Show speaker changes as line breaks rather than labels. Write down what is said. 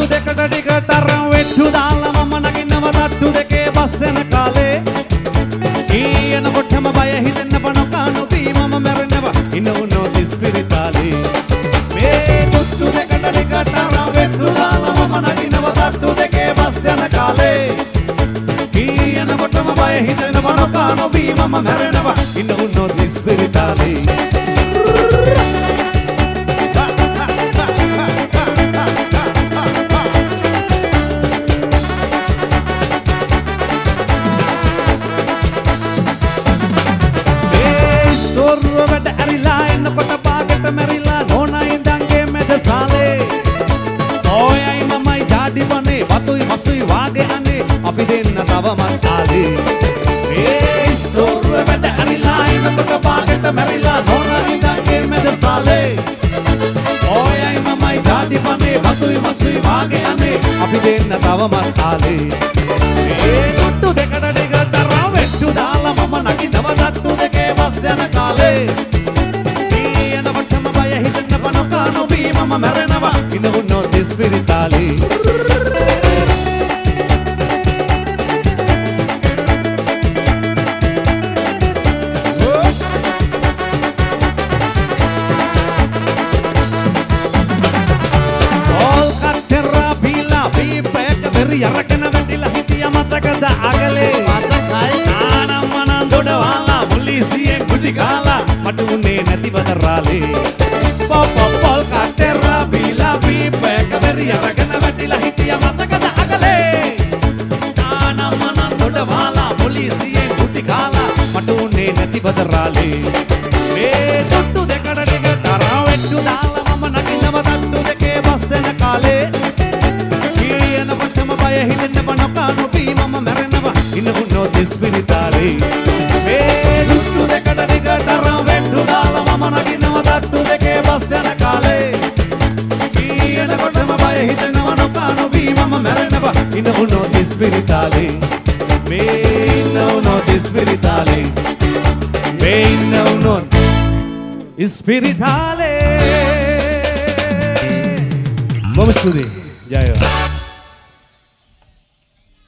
දෙකට ටිකට අරන් වෙට්ටු දාලා මම නගිනවා තට්ටු දෙකේ බස් යන කාලේ ඊයනකොටම බය හිතෙන්න බනකා නොපී මම මැරෙනවා ඉන්නවුනෝ දිස්පිරිතාලේ මේ දුට්ටු දෙකට ටිකට අරන් වෙට්ටු දාලා මම නගිනවා තට්ටු දෙකේ බස් යන කාලේ ඊයනකොටම බය හිතෙන්න බනකා නොපී මම මැරෙනවා ඉන්නවුනෝ දිස්පිරිතාලේ Batui masui wage ane api denna tawamත් ආලේ ඒ ස්තෝරුව වැඩ ඇරිලා ඉන්නකොට පාගෙට මැරිලා නෝනා ඉඳන්ගේ මැද සාලේ ඔයයි මමයි ඩාඩි වනේ batui masui wage ane අපි දෙන්න තවමත් ආලේ ඒ තට්ටු දෙකට ටිකට තරා වෙට්ටු දාලා මම නගිනවා තට්ටු දෙකේ බස් යන කාලේ ඊයනකොටම බය හිතෙන්න බනකා නොබී මම මැරෙනවා ඉන්නවුනෝ දිස්පිරිතාලේ යරකන වැටිලා හිටිය මතකද අගලේ මතකයි ආනම් මනන් දොඩවාලා පොලිසියෙන් කුටි ගාලා මට උනේ නැතිවද රාලේ පොල් කටෙරා බීලා බීපේක වෙරි යරකන වැටිලා හිටිය මතකද අගලේ ආනම් මනන් දොඩවාලා පොලිසියෙන් කුටි ගාලා මට උනේ නැතිවද රාලේ මේ තට්ටු දෙකට ටික තරා වෙට්ටු දාලා මම නගිනවා තට්ටු දෙකේ බස් යන කාලේ හිතෙන්න බනකා නොපී මම මැරෙනවා ඉන්නවුනෝ දිස්පිරිතාලේ මේ දුට්ටු දෙකට ටිකට අරන් වෙට්ටු දාලා මම නගිනවා තට්ටු දෙකේ බස් යන කාලේ ඊයනකොටම බය හිතෙනවා නොකා නොපී මම මැරෙනවා ඉන්නවුනෝ දිස්පිරිතාලේ මේ ඉන්නවුනෝ දිස්පිරිතාලේ මේ ඉන්නවුනෝ දිස්පිරිතාලේ බොහොම ස්තුතියි ජය වේවා